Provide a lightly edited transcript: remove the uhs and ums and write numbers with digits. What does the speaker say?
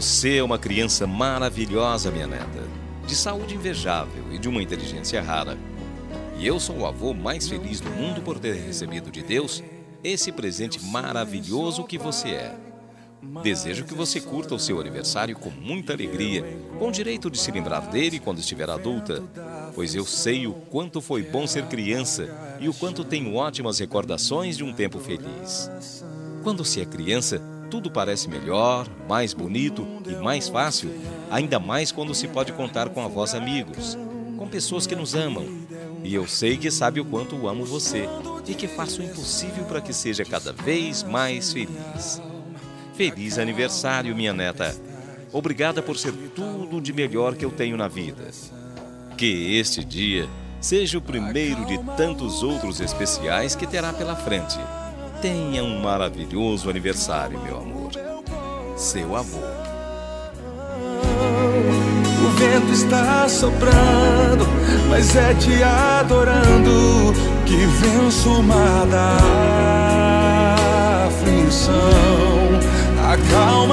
Você é uma criança maravilhosa, minha neta, de saúde invejável e de uma inteligência rara. E eu sou o avô mais feliz do mundo por ter recebido de Deus esse presente maravilhoso que você é. Desejo que você curta o seu aniversário com muita alegria, com direito de se lembrar dele quando estiver adulta, pois eu sei o quanto foi bom ser criança e o quanto tenho ótimas recordações de um tempo feliz. Quando se é criança, tudo parece melhor, mais bonito e mais fácil, ainda mais quando se pode contar com avós amigos, com pessoas que nos amam. E eu sei que sabe o quanto amo você e que faço o impossível para que seja cada vez mais feliz. Feliz aniversário, minha neta. Obrigada por ser tudo de melhor que eu tenho na vida. Que este dia seja o primeiro de tantos outros especiais que terá pela frente. Tenha um maravilhoso aniversário, meu amor. Seu avô. O vento está soprando, mas é te adorando que venço o mar da aflição. Acalma